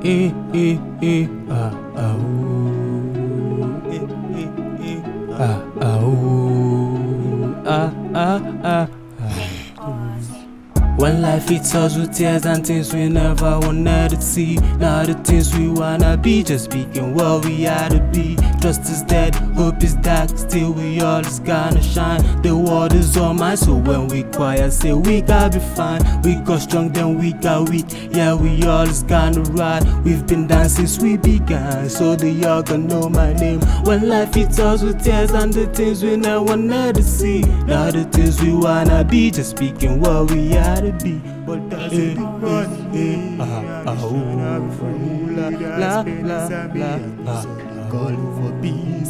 When life hits us with tears and things we never wanted to see, now the things we wanna be, just speaking what we ought to be. Trust is dead, hope is dark, still we all is gonna shine. The world is all mine, so when we quiet, say we gotta be fine. We got strong, then we got weak, yeah we all is gonna ride. We've been dancing since we began, so they all gonna know my name. When life hits us with tears and the things we never wanted to see, now the things we wanna be, just speaking what we ought to be. But that's it, calling for peace.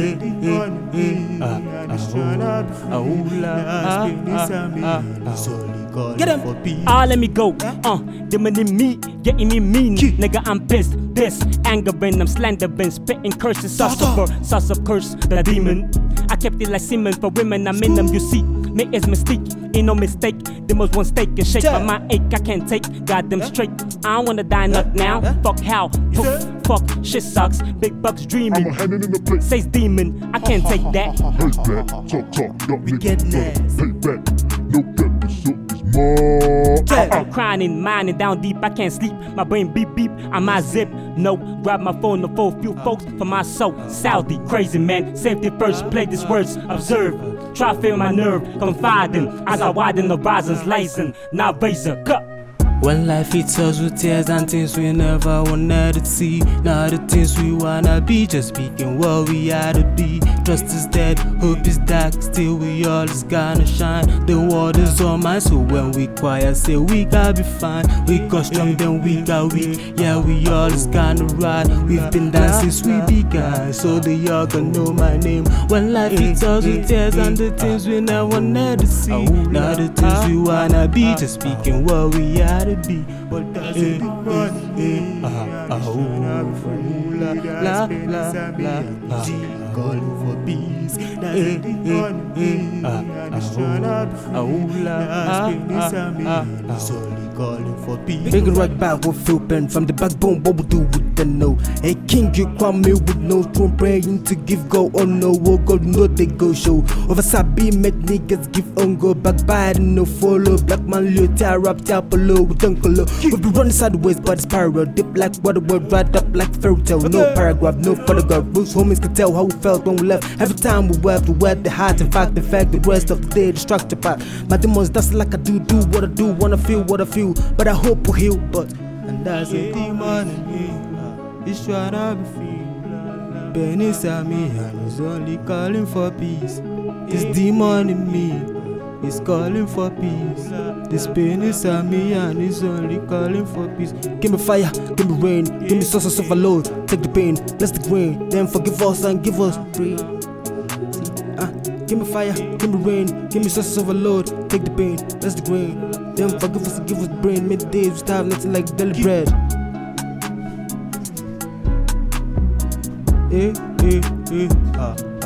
Get him! Let me go. Demanding me, getting me mean. Nigga, I'm pissed, angering, I'm slandering, spitting curses. Sauce of curse, the demon. I kept it like Simmons for women, I'm in them, you see. Me is mystique, ain't no mistake. Them was one steak and shake by my ache, I can't take. Goddamn straight, I don't wanna die not now. Fuck how, poof, fuck, shit sucks. Big bucks dreaming, says demon, I can't take that. Hate that, talk, don't we get nasty. Hate that, no get the shit is more. I'm crying in mine and down deep, I can't sleep. My brain beep beep, I might zip. No, grab my phone to phone, few folks for my soul. Saudi, crazy man, safety first, play these words, observe. Try to feel my nerve, confiding as I widen the horizons, license, now razor, cut. When life hits us with tears and things we never wanted to see, now the things we wanna be, just speaking what we ought to be. Trust is dead, hope is dark, still we all is gonna shine. The world is all mine, so when we quiet, say we gotta be fine. We got strong, then we got weak, yeah we all is gonna ride. We've been dancing since we began, so they all gonna know my name. When life hits us with tears and the things we never wanted to see, now the things we wanna be, just speaking what we ought to be. But that's it, calling for peace. Calling for peace. Big right back with Phil Pen from the backbone, what we do with the no. Hey king, you crown me with no throne, praying to give go oh no, oh God, no they go show. Over Sabi, make niggas give on go back by no follow. Black man, little tear up, tap below with uncle. We be running sideways, but it's spiral, dip like water, word right up like fairy tale. No paragraph, no photograph. Bruce homies can tell how we felt when we left. Every time we wept the heart. In fact, the rest of the day, the structure part. My demons, that's like I do what I do, wanna feel what I feel. But I hope we heal, but and that's a demon in me. It's tryna be free. Pain inside me and it's only calling for peace. This demon in me is calling for peace. This pain inside me and it's only calling for peace. give me fire, give me rain, give me sources of a load. Take the pain, bless the grain, then forgive us and give us rain. Give me fire, give me rain, give me sources of a load. Take the pain, bless the grain, then forgive us and give us brain. Many days we starve nothing like daily bread. Ah.